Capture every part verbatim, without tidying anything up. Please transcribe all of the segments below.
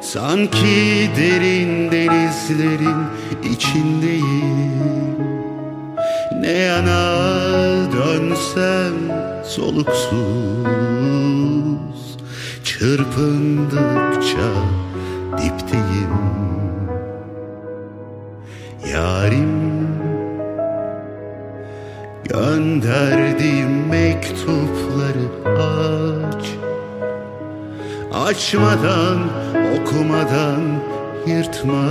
Sanki derin denizlerin içindeyim. Ne yana dönsem soluksuz, çırpındıkça dipteyim. Yarim, gönderdiğim mektupları aç. Açmadan, okumadan yırtma.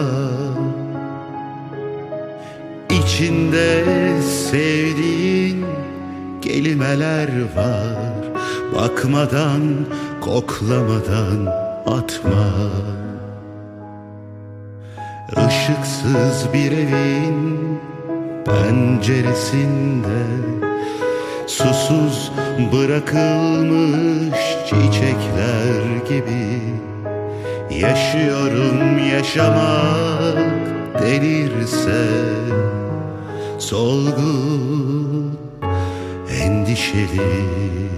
İçinde sevdiğin kelimeler var. Bakmadan, koklamadan atma. Işıksız bir evin penceresinde susuz bırakılmış çiçekler gibi yaşıyorum. Yaşamak denirse solgun, endişeli.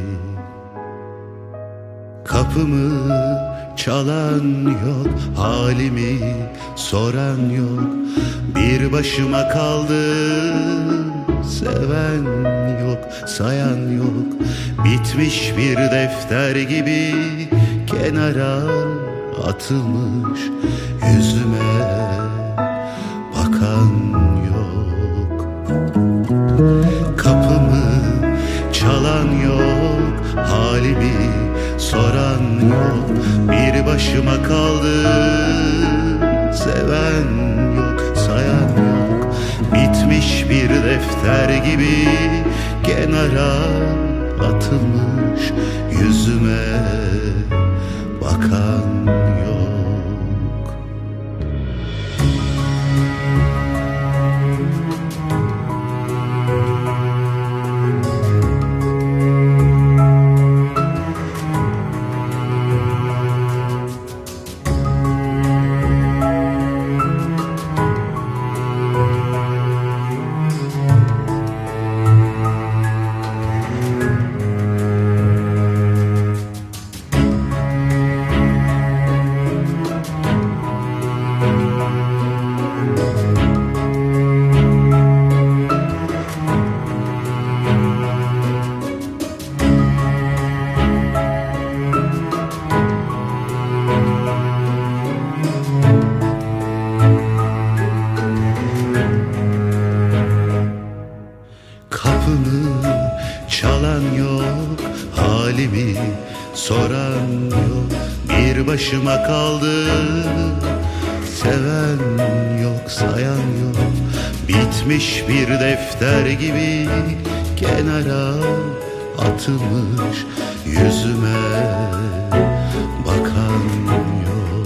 Kapımı çalan yok, halimi soran yok. Bir başıma kaldım, seven yok, sayan yok. Bitmiş bir defter gibi kenara atılmış, yüzüme bakan yok. Kapımı çalan yok, halimi soran yok. Bir başıma kaldım, seven yok, sayan yok. Bitmiş bir defter gibi kenara atılmış, yüzüme bakan yok. Kapımı çalan yok, halimi soran yok. Bir başıma kaldım, seven yok, sayan yok. Bitmiş bir defter gibi kenara atılmış, yüzüme bakan yok.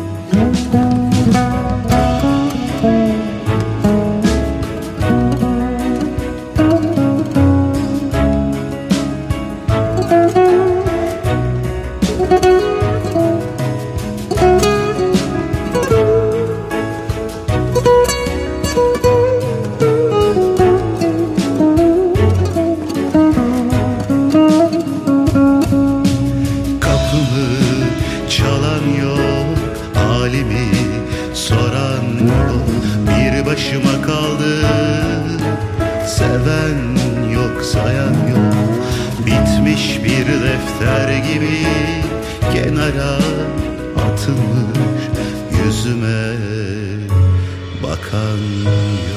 Çalan yok, halimi soran yok. Bir başıma kaldım, seven yok, sayan yok. Bitmiş bir defter gibi kenara atılmış, yüzüme bakan yok.